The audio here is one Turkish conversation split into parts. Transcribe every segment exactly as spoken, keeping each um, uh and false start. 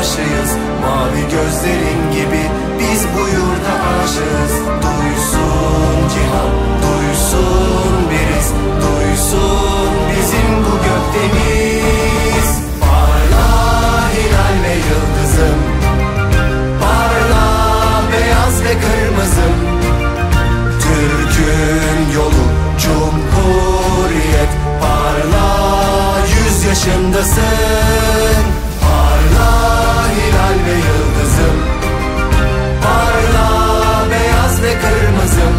karşıyız. Mavi gözlerin gibi biz bu yurda aşığız. Duysun cihan, duysun biriz, duysun bizim bu gökdeniz. Parla hilal ve yıldızım, parla beyaz ve kırmızım. Türk'ün yolu Cumhuriyet, parla yüz yaşındasın. Parla hilal ve yıldızım, parla beyaz ve kırmızım.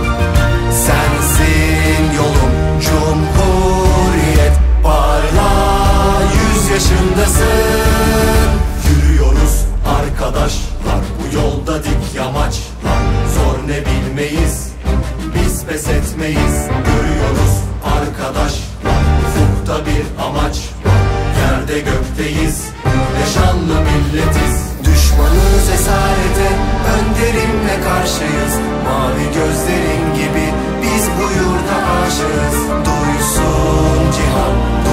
Sensin yolum Cumhuriyet, parla yüz yaşındasın. Yürüyoruz arkadaşlar bu yolda dik yamaçlar. Zor ne bilmeyiz, biz pes etmeyiz. Görüyoruz arkadaşlar, ufukta bir amaç var. Yerde gökteyiz, yaşanlı milletiz. Düşmanız esarete, önderimle karşıyız. Mavi gözlerin gibi biz bu yurda aşığız. Duysun cihan,